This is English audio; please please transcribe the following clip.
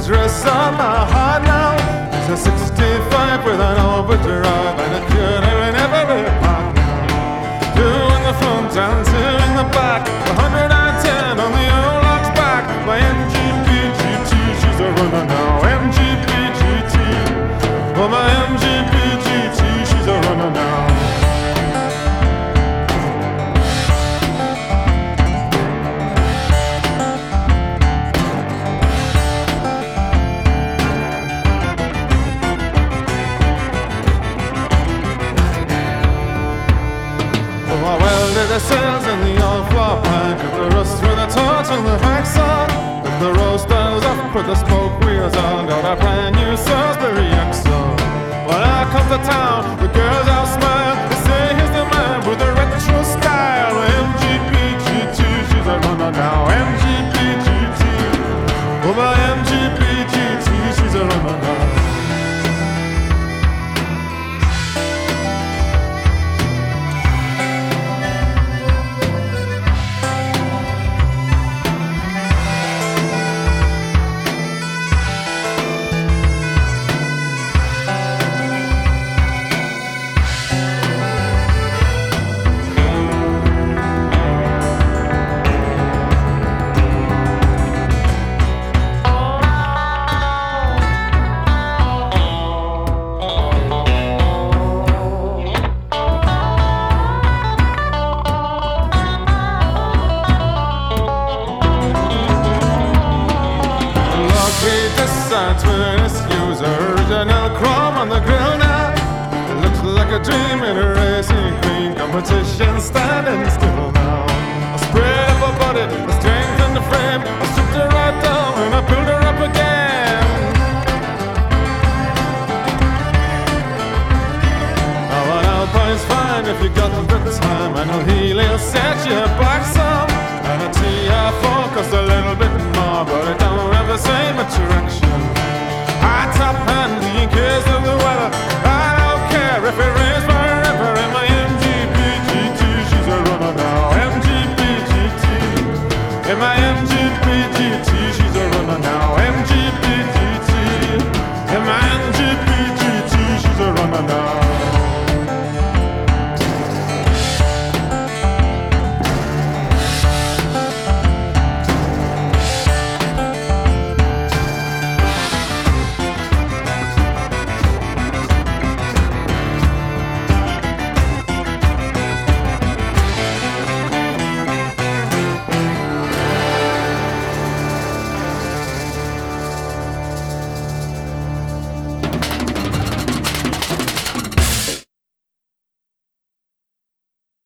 dress on my heart now. She's a 65 with an overdrive and a tuner in every part now. Two in the front and two in the back, 110 on the old lock's back. My MGB-GT, she's a runner now. MGB-GT, oh my MGB-GT, she's a runner now. I welded the sails in the old floor plank, cut the rust with a torch on the backside. Took the roll styles off, put the spoke wheels on, got a brand new Salisbury Exxon. When I come to town, the girls all smile. They say he's the man with the retro style. MGB-GT, she's a runner now. MGB-GT, oh my MGB-GT, she's a runner now. Twin excuse, original chrome on the grill now. It looks like a dream in a racing queen competition, standing still.